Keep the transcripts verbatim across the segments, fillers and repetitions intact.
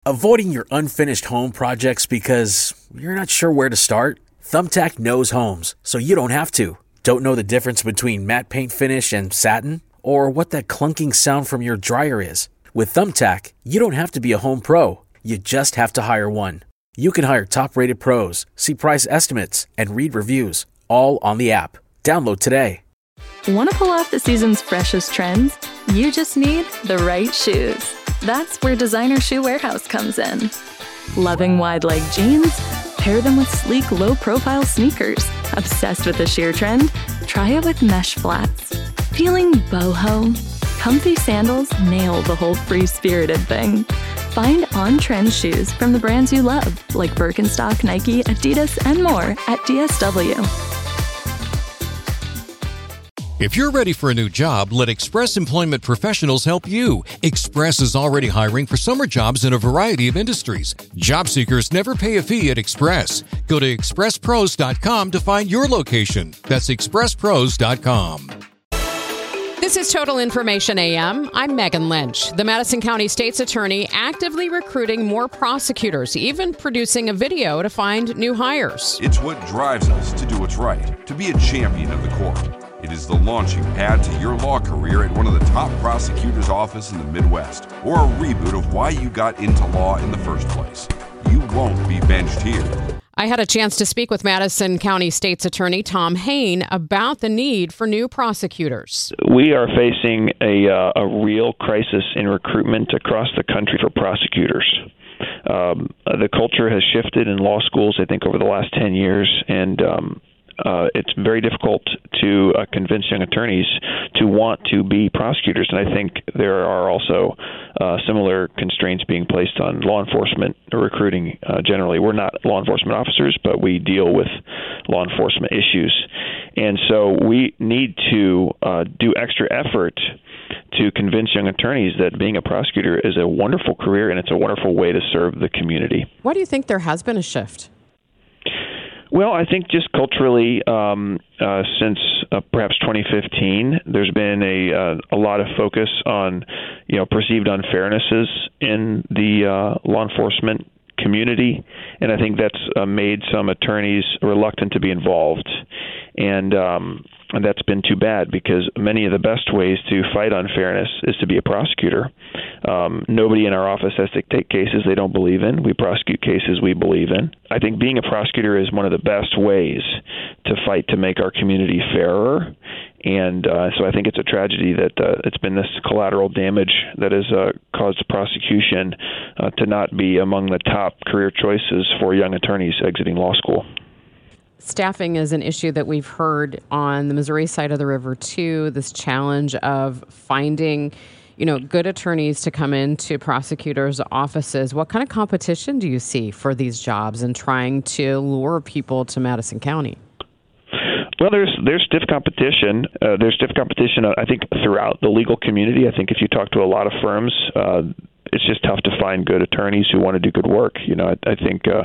Avoiding your unfinished home projects because you're not sure where to start? Thumbtack knows homes, so you don't have to. Don't know the difference between matte paint finish and satin? Or what that clunking sound from your dryer is? With Thumbtack, you don't have to be a home pro. You just have to hire one. You can hire top-rated pros, see price estimates, and read reviews, all on the app. Download today. Want to pull off the season's freshest trends? You just need the right shoes. That's where Designer Shoe Warehouse comes in. Loving wide-leg jeans? Pair them with sleek, low-profile sneakers. Obsessed with the sheer trend? Try it with mesh flats. Feeling boho? Comfy sandals nail the whole free-spirited thing. Find on-trend shoes from the brands you love, like Birkenstock, Nike, Adidas, and more at D S W. If you're ready for a new job, let Express Employment Professionals help you. Express is already hiring for summer jobs in a variety of industries. Job seekers never pay a fee at Express. Go to express pros dot com to find your location. That's express pros dot com. This is Total Information A M. I'm Megan Lynch. The Madison County State's Attorney actively recruiting more prosecutors, even producing a video to find new hires. It's what drives us to do what's right, to be a champion of the court. It is the launching pad to your law career at one of the top prosecutors' office in the Midwest, or a reboot of why you got into law in the first place. You won't be benched here. I had a chance to speak with Madison County State's Attorney Tom Hain about the need for new prosecutors. We are facing a, uh, a real crisis in recruitment across the country for prosecutors. Um, the culture has shifted in law schools, I think, over the last ten years, and um, Uh, it's very difficult to uh, convince young attorneys to want to be prosecutors. And I think there are also uh, similar constraints being placed on law enforcement recruiting uh, generally. We're not law enforcement officers, but we deal with law enforcement issues. And so we need to uh, do extra effort to convince young attorneys that being a prosecutor is a wonderful career and it's a wonderful way to serve the community. Why do you think there has been a shift? Well, I think just culturally, um, uh, since uh, perhaps twenty fifteen, there's been a uh, a lot of focus on, you know, perceived unfairnesses in the uh, law enforcement community, and I think that's uh, made some attorneys reluctant to be involved, and um, and that's been too bad because many of the best ways to fight unfairness is to be a prosecutor. Um, nobody in our office has to take cases they don't believe in. We prosecute cases we believe in. I think being a prosecutor is one of the best ways to fight to make our community fairer. And uh, so I think it's a tragedy that uh, it's been this collateral damage that has uh, caused prosecution uh, to not be among the top career choices for young attorneys exiting law school. Staffing is an issue that we've heard on the Missouri side of the river, too, this challenge of finding, you know, good attorneys to come into prosecutors' offices. What kind of competition do you see for these jobs and trying to lure people to Madison County? Well, there's there's stiff competition. Uh, there's stiff competition, uh, I think, throughout the legal community. I think if you talk to a lot of firms, uh, it's just tough to find good attorneys who want to do good work. You know, I, I think uh,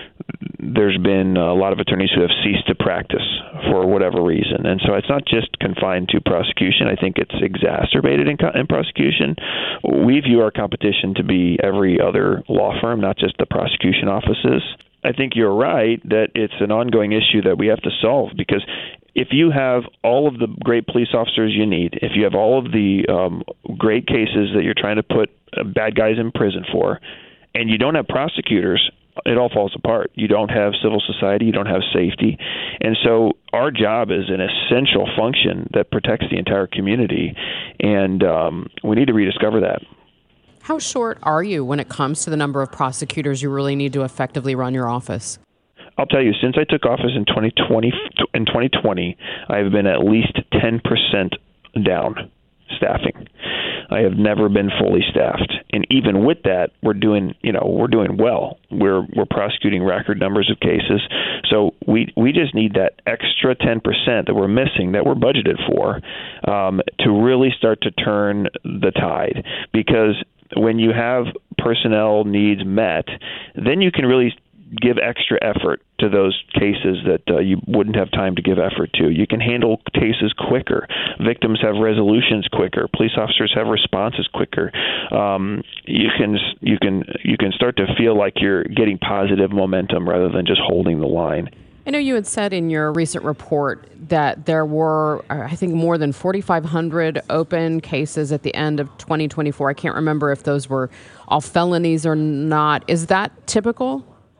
there's been a lot of attorneys who have ceased to practice for whatever reason. And so it's not just confined to prosecution. I think it's exacerbated in, in prosecution. We view our competition to be every other law firm, not just the prosecution offices. I think you're right that it's an ongoing issue that we have to solve because if you have all of the great police officers you need, if you have all of the um, great cases that you're trying to put bad guys in prison for, and you don't have prosecutors, it all falls apart. You don't have civil society, you don't have safety. And so our job is an essential function that protects the entire community, and um, we need to rediscover that. How short are you when it comes to the number of prosecutors you really need to effectively run your office? I'll tell you, since I took office in twenty twenty, in twenty twenty, I've been at least ten percent down staffing. I have never been fully staffed, and even with that, we're doing, you know, we're doing well. We're we're prosecuting record numbers of cases. So we we just need that extra ten percent that we're missing, that we're budgeted for, um, to really start to turn the tide. Because when you have personnel needs met, then you can really give extra effort to those cases that uh, you wouldn't have time to give effort to. You can handle cases quicker. Victims have resolutions quicker. Police officers have responses quicker. Um, you can you can you can start to feel like you're getting positive momentum rather than just holding the line. I know you had said in your recent report that there were, I think, more than forty-five hundred open cases at the end of twenty twenty-four. I can't remember if those were all felonies or not. Is that typical?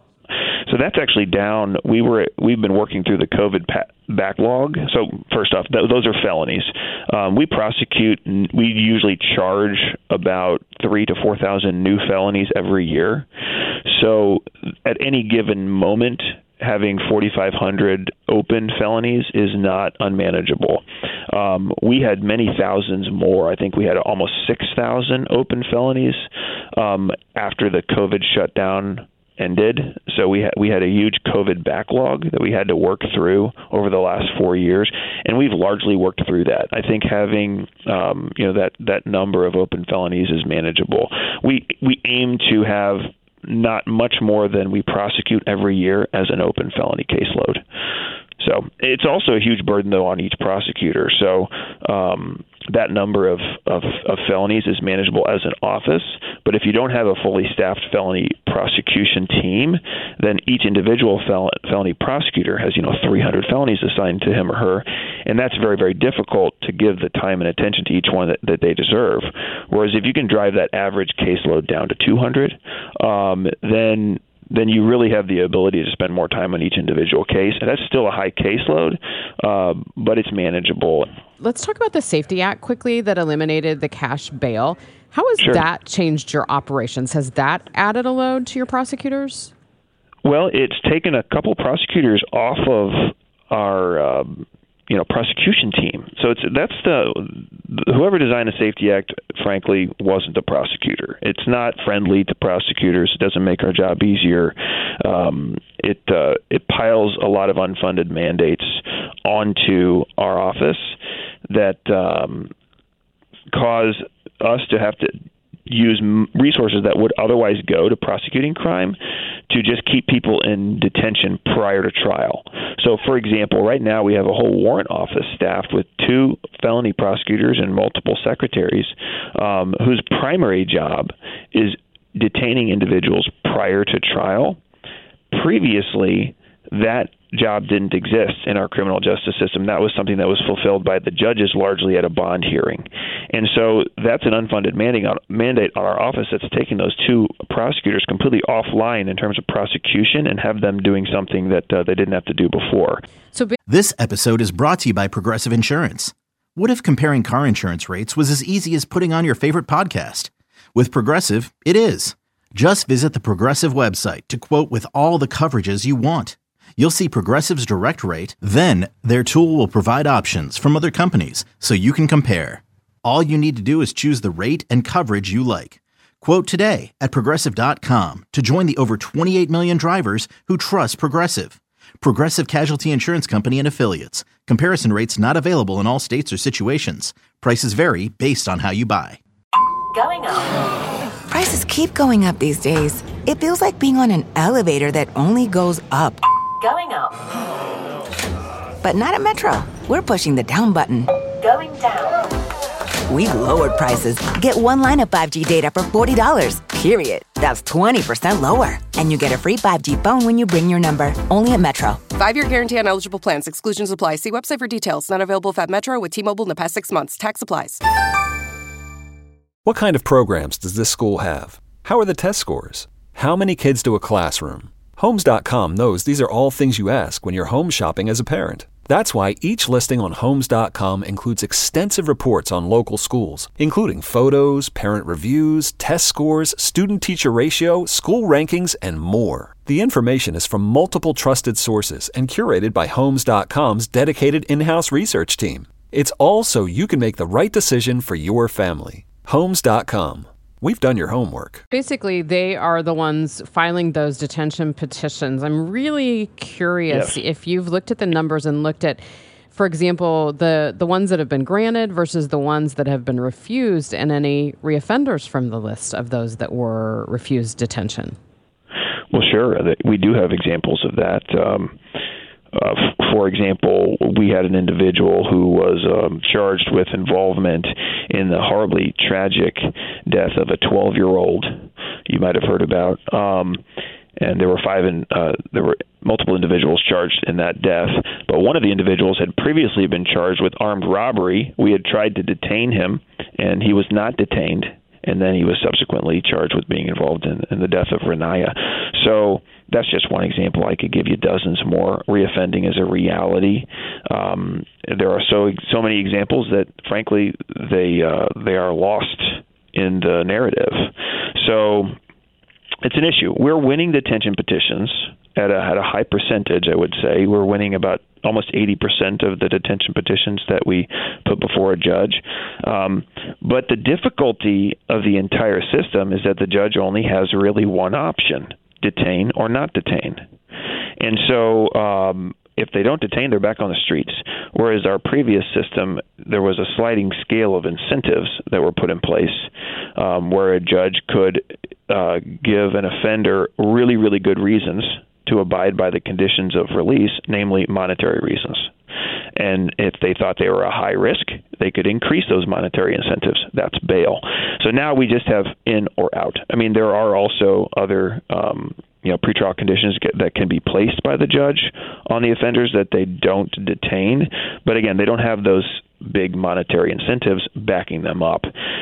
So that's actually down. We were we've been working through the COVID pa- backlog. So first off, th- those are felonies. Um, we prosecute. We usually charge about three to four thousand new felonies every year. So at any given moment, having forty-five hundred open felonies is not unmanageable. Um, we had many thousands more. I think we had almost six thousand open felonies um, after the COVID shutdown ended. So we had we had a huge COVID backlog that we had to work through over the last four years, and we've largely worked through that. I think having um, you know that that number of open felonies is manageable. We we aim to have not much more than we prosecute every year as an open felony caseload. So it's also a huge burden, though, on each prosecutor. So um, that number of, of, of felonies is manageable as an office. But if you don't have a fully staffed felony prosecution team, then each individual fel- felony prosecutor has, you know, three hundred felonies assigned to him or her. And that's very, very difficult to give the time and attention to each one that, that they deserve. Whereas if you can drive that average caseload down to two hundred, um, then then you really have the ability to spend more time on each individual case. And that's still a high caseload, uh, but it's manageable. Let's talk about the SAFETY Act quickly that eliminated the cash bail. How has Sure. that changed your operations? Has that added a load to your prosecutors? Well, it's taken a couple prosecutors off of our um, you know prosecution team. So it's that's the whoever designed the SAFETY Act, frankly, wasn't the prosecutor. It's not friendly to prosecutors. It doesn't make our job easier. Um, it uh, it piles a lot of unfunded mandates onto our office that um, cause us to have to use resources that would otherwise go to prosecuting crime to just keep people in detention prior to trial. So, for example, right now we have a whole warrant office staffed with two felony prosecutors and multiple secretaries um, whose primary job is detaining individuals prior to trial. Previously, that job didn't exist in our criminal justice system. That was something that was fulfilled by the judges largely at a bond hearing. And so that's an unfunded mandate on, mandate on our office that's taking those two prosecutors completely offline in terms of prosecution and have them doing something that uh, they didn't have to do before. So be- This episode is brought to you by Progressive Insurance. What if comparing car insurance rates was as easy as putting on your favorite podcast? With Progressive, it is. Just visit the Progressive website to quote with all the coverages you want. You'll see Progressive's direct rate, then their tool will provide options from other companies so you can compare. All you need to do is choose the rate and coverage you like. Quote today at Progressive dot com to join the over twenty-eight million drivers who trust Progressive. Progressive Casualty Insurance Company and Affiliates. Comparison rates not available in all states or situations. Prices vary based on how you buy. Going up. Prices keep going up these days. It feels like being on an elevator that only goes up. Going up. But not at Metro. We're pushing the down button. Going down. We've lowered prices. Get one line of five G data for forty dollars, period. That's twenty percent lower. And you get a free five G phone when you bring your number. Only at Metro. Five-year guarantee on eligible plans. Exclusions apply. See website for details. Not available at Metro with T-Mobile in the past six months. Tax applies. What kind of programs does this school have? How are the test scores? How many kids do a classroom? Homes dot com knows these are all things you ask when you're home shopping as a parent. That's why each listing on Homes dot com includes extensive reports on local schools, including photos, parent reviews, test scores, student-teacher ratio, school rankings, and more. The information is from multiple trusted sources and curated by Homes dot com's dedicated in-house research team. It's all so you can make the right decision for your family. Homes dot com. We've done your homework. Basically, they are the ones filing those detention petitions. I'm really curious Yes. if you've looked at the numbers and looked at, for example, the, the ones that have been granted versus the ones that have been refused, and any reoffenders from the list of those that were refused detention. well, sure. We do have examples of that. Um, uh, for example, we had an individual who was um, charged with involvement in the horribly tragic death of a twelve-year-old you might have heard about. Um, and there were five, in, uh, there were multiple individuals charged in that death. But one of the individuals had previously been charged with armed robbery. We had tried to detain him, and he was not detained. And then he was subsequently charged with being involved in, in the death of Renaya. So that's just one example. I could give you dozens more. Reoffending is a reality. Um, there are so so many examples that, frankly, they uh, they are lost in the narrative. So it's an issue. We're winning detention petitions at a, at a high percentage, I would say. We're winning about almost eighty percent of the detention petitions that we put before a judge. Um, but the difficulty of the entire system is that the judge only has really one option: detain or not detain. And so um, if they don't detain, they're back on the streets. Whereas our previous system, there was a sliding scale of incentives that were put in place um, where a judge could uh, give an offender really, really good reasons to abide by the conditions of release, namely monetary reasons. And if they thought they were a high risk, they could increase those monetary incentives. That's bail. So now we just have in or out. I mean, there are also other um, you know, pretrial conditions get, that can be placed by the judge on the offenders that they don't detain. But again, they don't have those big monetary incentives backing them up.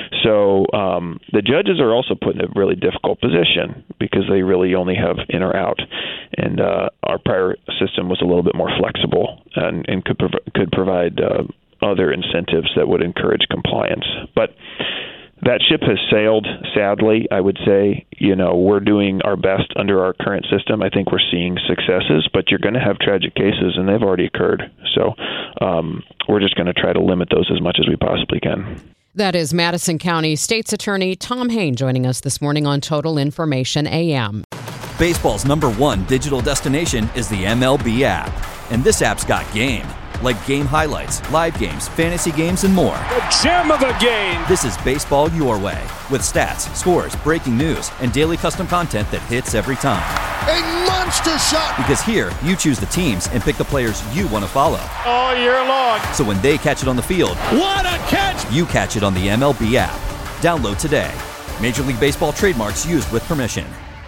So um, the judges are also put in a really difficult position because they really only have in or out. And uh, our prior system was a little bit more flexible and, and could, prov- could provide uh, other incentives that would encourage compliance. But that ship has sailed, sadly. I would say, you know, we're doing our best under our current system. I think we're seeing successes, but you're going to have tragic cases, and they've already occurred. So um, we're just going to try to limit those as much as we possibly can. That is Madison County State's Attorney Tom Hain joining us this morning on Total Information A M. Baseball's number one digital destination is the M L B app. And this app's got game. Like game highlights, live games, fantasy games, and more. The gem of the game! This is baseball your way, with stats, scores, breaking news, and daily custom content that hits every time. A monster shot! Because here, you choose the teams and pick the players you want to follow. All year long. So when they catch it on the field, what a catch! You catch it on the M L B app. Download today. Major League Baseball trademarks used with permission.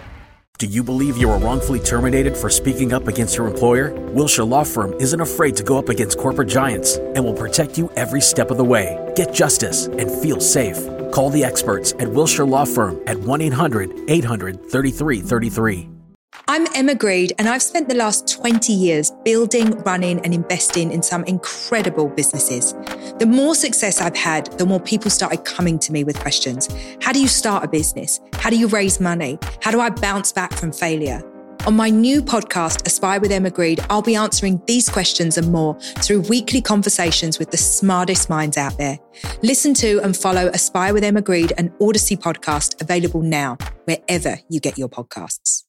Do you believe you were wrongfully terminated for speaking up against your employer? Wilshire Law Firm isn't afraid to go up against corporate giants and will protect you every step of the way. Get justice and feel safe. Call the experts at Wilshire Law Firm at one eight hundred eight hundred thirty-three thirty-three. I'm Emma Greed, and I've spent the last twenty years building, running, and investing in some incredible businesses. The more success I've had, the more people started coming to me with questions. How do you start a business? How do you raise money? How do I bounce back from failure? On my new podcast, Aspire with Emma Greed, I'll be answering these questions and more through weekly conversations with the smartest minds out there. Listen to and follow Aspire with Emma Greed, an Odyssey podcast available now, wherever you get your podcasts.